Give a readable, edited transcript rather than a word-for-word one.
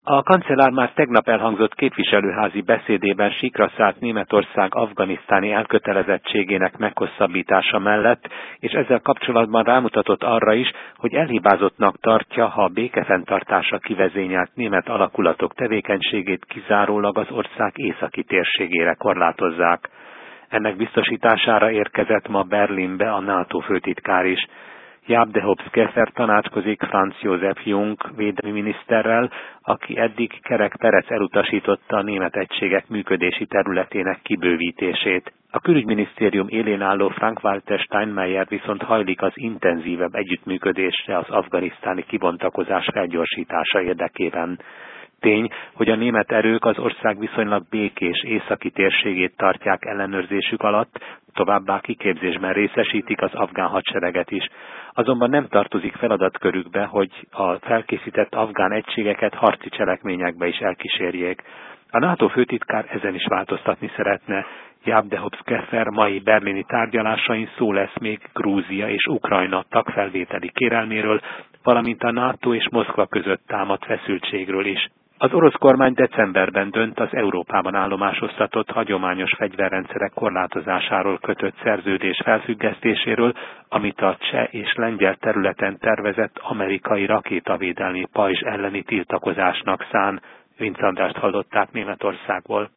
A kancellár már tegnap elhangzott képviselőházi beszédében síkra szállt Németország afganisztáni elkötelezettségének meghosszabbítása mellett, és ezzel kapcsolatban rámutatott arra is, hogy elhibázottnak tartja, ha a békefenntartásra kivezényelt német alakulatok tevékenységét kizárólag az ország északi térségére korlátozzák. Ennek biztosítására érkezett ma Berlinbe a NATO főtitkár is. Jaap de Hoop Scheffer tanácskozik Franz Josef Jung védelmi miniszterrel, aki eddig Kerek Perec elutasította a német egységek működési területének kibővítését. A külügyminisztérium élén álló Frank-Walter Steinmeier viszont hajlik az intenzívebb együttműködésre az afganisztáni kibontakozás felgyorsítása érdekében. Tény, hogy a német erők az ország viszonylag békés északi térségét tartják ellenőrzésük alatt, továbbá kiképzésben részesítik az afgán hadsereget is. Azonban nem tartozik feladatkörükbe, hogy a felkészített afgán egységeket harci cselekményekbe is elkísérjék. A NATO főtitkár ezen is változtatni szeretne. Jaap de Hoop Scheffer mai berlini tárgyalásain szó lesz még Grúzia és Ukrajna tagfelvételi kérelméről, valamint a NATO és Moszkva között támadt feszültségről is. Az orosz kormány decemberben dönt az Európában állomásoztatott hagyományos fegyverrendszerek korlátozásáról kötött szerződés felfüggesztéséről, amit a cseh és lengyel területen tervezett amerikai rakétavédelmi pajzs elleni tiltakozásnak szán. Vince Andrást hallották Németországból.